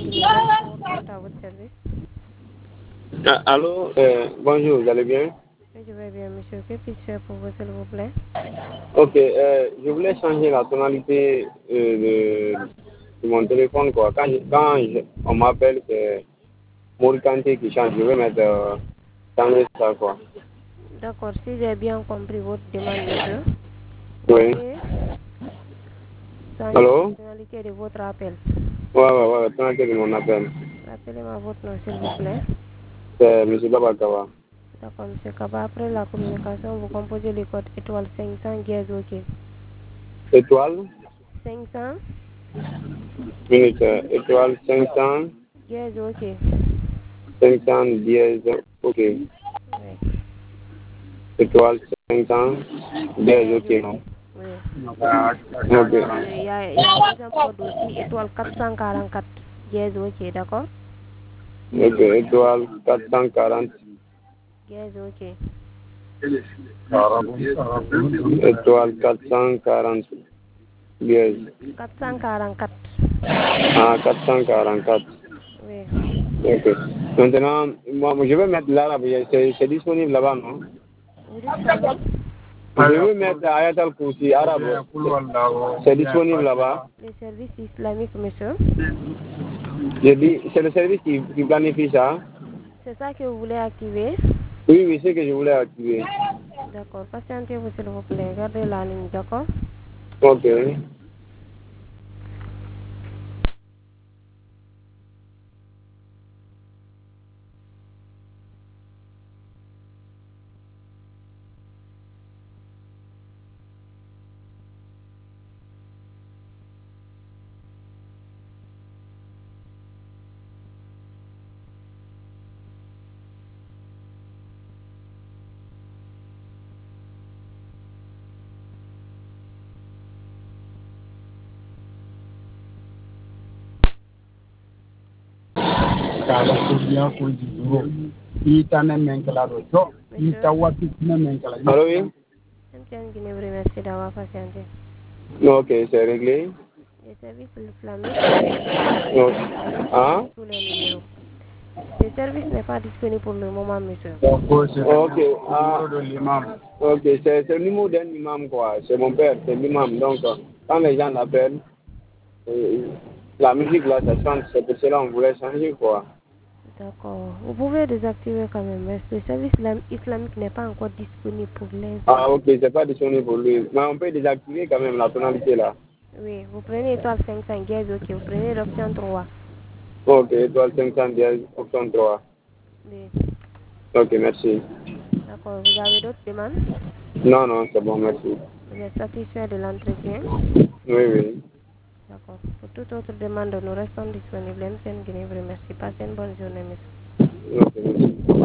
Porte à votre service. Allô, bonjour, vous allez bien? Je vais bien, monsieur. Que puis-je faire pour vous, s'il vous plaît? Ok, je voulais changer la tonalité de mon téléphone, quoi. On m'appelle, c'est Mauricanté qui change. Je vais mettre changer ça, quoi. D'accord, si j'ai bien compris votre demande, monsieur, Oui. veuillez changer Allô? la tonalité de votre appel. Ouais, tonalité de mon appel. Rappelez-moi votre nom, s'il vous plaît. C'est M. Babakawa. D'accord, monsieur Kaba. Après la communication, vous composez le code étoile 500 dièse OK. Étoile? 500 Minute, étoile 500, dièse OK. 500 dièse, ok. Oui. Étoile 500 dièse, Dièse ok, OK. non? Oui. Ok. Il y a un deuxième code aussi, étoile 444 dièse OK, d'accord? Ok, étoile 440. Dièse OK. Étoile 440. Yes. 444. Ah, 444. Oui. Ok. Maintenant, moi, je vais mettre l'arabe. C'est disponible là-bas, non? Vous dites pardon? Je vais mettre Ayat al-Kursi arabe. C'est disponible là-bas. Les services islamiques, monsieur. J'ai dit, c'est le service qui planifie ça. C'est ça que vous voulez activer? Oui, c'est que je voulais activer. D'accord. Patientez-vous, s'il vous plaît. Gardez la ligne, d'accord? Ok. Allô, oui? Merci d'avoir patienté. Ok, c'est réglé. Les services islamiques Ok. Ah? tous les numéros. Le service n'est pas disponible pour le moment, monsieur. Ok. Ah. Ok, c'est le numéro d'un imam, quoi. C'est mon père, c'est l'imam. Donc, quand les gens l'appellent, la musique là, ça chante. C'est pour cela qu'on voulait changer, quoi. D'accord. Vous pouvez désactiver quand même. Mais le service islamique n'est pas encore disponible pour l'instant. Ah, ok, c'est pas disponible pour lui. Mais on peut désactiver quand même la tonalité là. Oui, vous prenez étoile 500 dièse, ok. Vous prenez l'option 3. Ok, étoile 510, option 3. Oui. Ok, merci. D'accord. Vous avez d'autres demandes? Non, c'est bon, merci. Vous êtes satisfait de l'entretien? Oui. D'accord. Pour toute autre demande, nous restons disponibles. MC Guinée vous remercie. Passez une bonne journée, monsieur. Ok, merci.